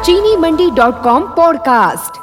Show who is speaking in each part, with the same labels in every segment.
Speaker 1: चीनीमंडी.com podcast.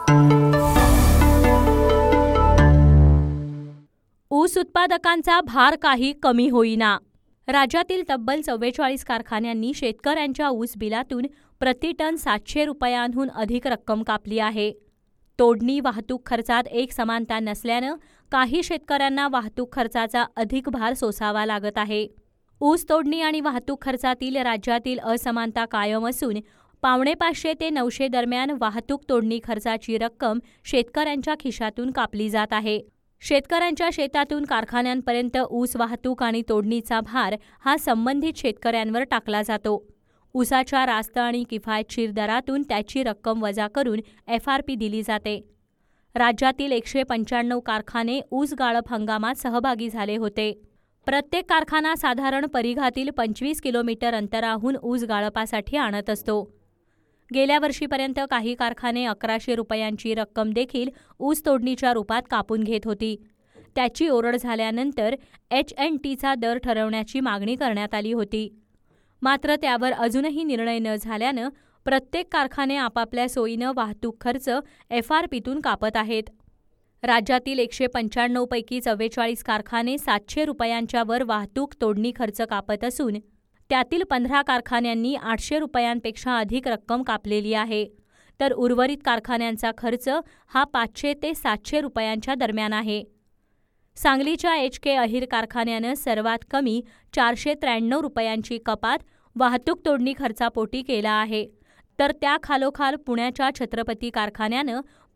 Speaker 2: ऊस उत्पादकांचा भार काही कमी होईना। राज्यातील तब्बल 44 कारखान्यांनी शेतकऱ्यांच्या ऊस बिलातून प्रति टन 700 रुपयांहून अधिक रक्कम कापली आहे। तोडणी वाहतूक खर्चात एक समानता नसल्यानं काही शेतकऱ्यांना वाहतूक खर्चाचा अधिक भार सोसावा लागत आहे। ऊस तोडणी आणि वाहतूक खर्चातील राज्यातील असमानता कायम असून 550 ते 900 दरम्यान वाहतूक तोडणी खर्चाची रक्कम शेतकऱ्यांच्या खिशातून कापली जात आहे। शेतकऱ्यांच्या शेतातून कारखान्यांपर्यंत ऊस वाहतूक आणि तोडणीचा भार हा संबंधित शेतकऱ्यांवर टाकला जातो। ऊसाच्या रास्त आणि किफायतशीर दरातून त्याची रक्कम वजा करून FRP दिली जाते। राज्यातील 195 कारखाने ऊस गाळप हंगामात सहभागी झाले होते। प्रत्येक कारखाना साधारण परिघातील 25 किलोमीटर अंतराहून ऊस गाळपासाठी आणत असतो। गेल्या वर्षीपर्यंत काही कारखाने 1100 रुपयांची रक्कम देखील ऊस तोडणीच्या रूपात कापून घेत होती। त्याची ओरड झाल्यानंतर HNTचा दर ठरवण्याची मागणी करण्यात आली होती। मात्र त्यावर अजूनही निर्णय न झाल्यानं प्रत्येक कारखाने आपापल्या सोयीनं वाहतूक खर्च FRPतून कापत आहेत। राज्यातील 195 पैकी 44 कारखाने 700 रुपयांच्या वर वाहतूक तोडणी खर्च कापत असून त्यातील 15 कारखान्यांनी 800 रुपयांपेक्षा अधिक रक्कम कापलेली आहे, तर उर्वरित कारखान्यांचा खर्च हा 500 ते 700 रुपयांच्या दरम्यान आहे। सांगलीच्या HK अहिर कारखान्यानं सर्वात कमी 493 रुपयांची कपात वाहतूक तोडणी खर्चापोटी केला आहे, तर त्याखालोखाल पुण्याच्या छत्रपती कारखान्यानं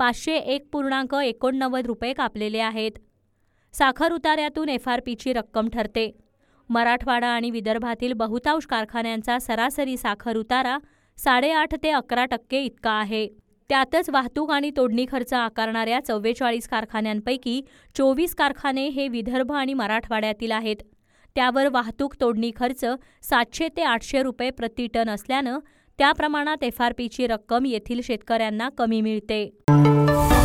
Speaker 2: 501.89 रुपये कापलेले आहेत। साखर उतार्यातून FRPची रक्कम ठरते। मराठवाडा आणि विदर्भातील बहुतांश कारखान्यांचा सरासरी साखर उतारा 8.5 ते 11% इतका आहे। त्यातच वाहतूक आणि तोडणी खर्च आकारणाऱ्या 44 कारखान्यांपैकी 24 कारखाने हे विदर्भ आणि मराठवाड्यातील आहेत। त्यावर वाहतूक तोडणी खर्च 700 ते 800 रुपये प्रति टन असल्यानं त्या प्रमाणात FRPची रक्कम येथील शेतकऱ्यांना कमी मिळते।